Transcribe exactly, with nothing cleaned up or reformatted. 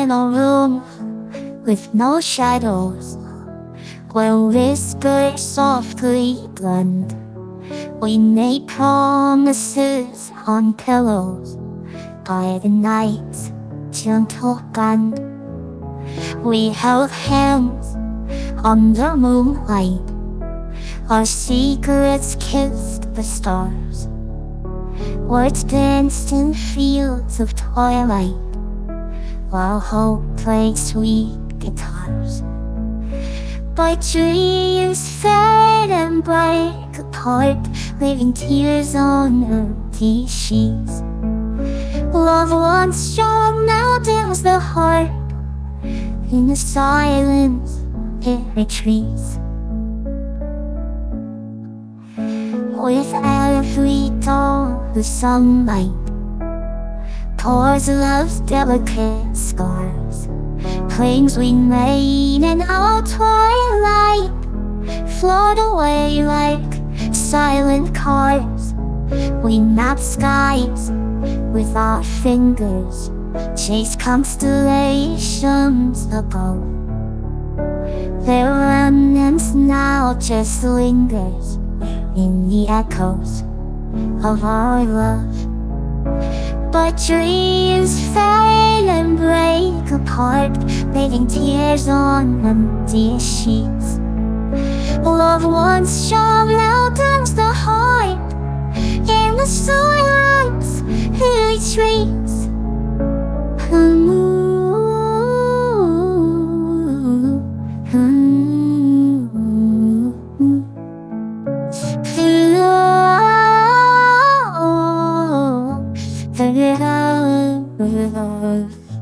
in a room with no shadows, where whispers softly blend. We made promises on pillows by the night's gentle band. We held hands under moonlight, our secrets kissed the stars. Words danced in fields of twilight, while hope played sweet guitars. But dreams fade and break apart, leaving tears on empty sheets. Love once strong now dims the heart. In the silence it retreats. With every dawn the sunlight pours love's delicate scars. Claims we made in our twilight float away like silent cars. We map skies with our fingers, chase constellations above. Their remnants now just lingers in the echoes of our love. But dreams fade and break apart, leaving tears on empty sheets. Love once strong now dims the heart. In the silence it retreats. Ooh, ooh, ooh.